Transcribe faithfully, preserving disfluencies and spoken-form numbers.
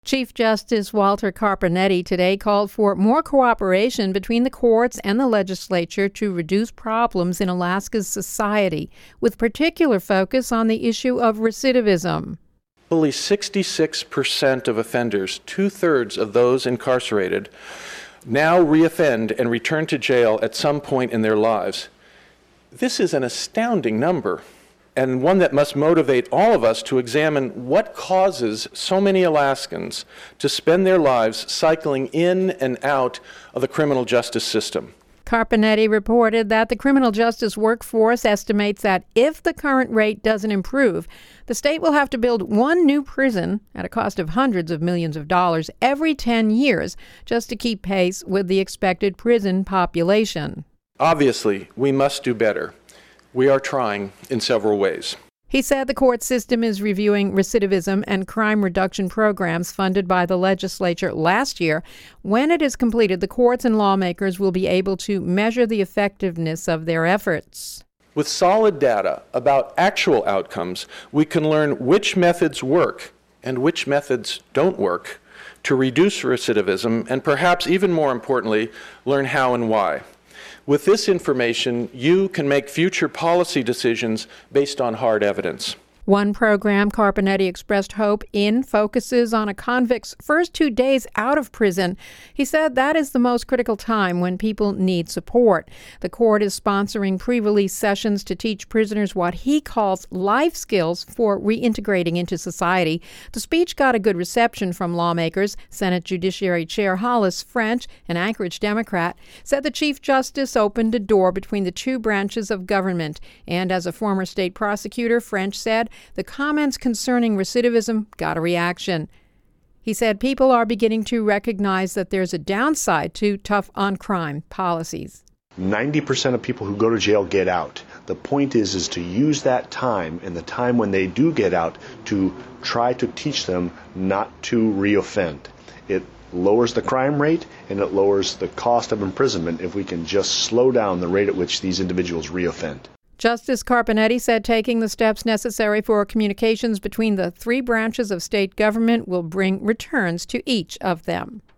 Chief Justice Walter Carpenetti today called for more cooperation between the courts and the legislature to reduce problems in Alaska's society, with particular focus on the issue of recidivism. Fully sixty-six percent of offenders, two-thirds of those incarcerated, now reoffend and return to jail at some point in their lives. This is an astounding number, and one that must motivate all of us to examine what causes so many Alaskans to spend their lives cycling in and out of the criminal justice system. Carpenetti reported that the criminal justice workforce estimates that if the current rate doesn't improve, the state will have to build one new prison at a cost of hundreds of millions of dollars every ten years just to keep pace with the expected prison population. Obviously, we must do better. We are trying in several ways. He said the court system is reviewing recidivism and crime reduction programs funded by the legislature last year. When it is completed, the courts and lawmakers will be able to measure the effectiveness of their efforts. With solid data about actual outcomes, we can learn which methods work and which methods don't work to reduce recidivism, and perhaps even more importantly, learn how and why. With this information, you can make future policy decisions based on hard evidence. One program Carpenetti expressed hope in focuses on a convict's first two days out of prison. He said that is the most critical time when people need support. The court is sponsoring pre-release sessions to teach prisoners what he calls life skills for reintegrating into society. The speech got a good reception from lawmakers. Senate Judiciary Chair Hollis French, an Anchorage Democrat, said the Chief Justice opened a door between the two branches of government. And as a former state prosecutor, French said, the comments concerning recidivism got a reaction. He said people are beginning to recognize that there's a downside to tough-on-crime policies. ninety percent of people who go to jail get out. The point is, is to use that time and the time when they do get out to try to teach them not to reoffend. It lowers the crime rate and it lowers the cost of imprisonment if we can just slow down the rate at which these individuals reoffend. Justice Carpenetti said taking the steps necessary for communications between the three branches of state government will bring returns to each of them.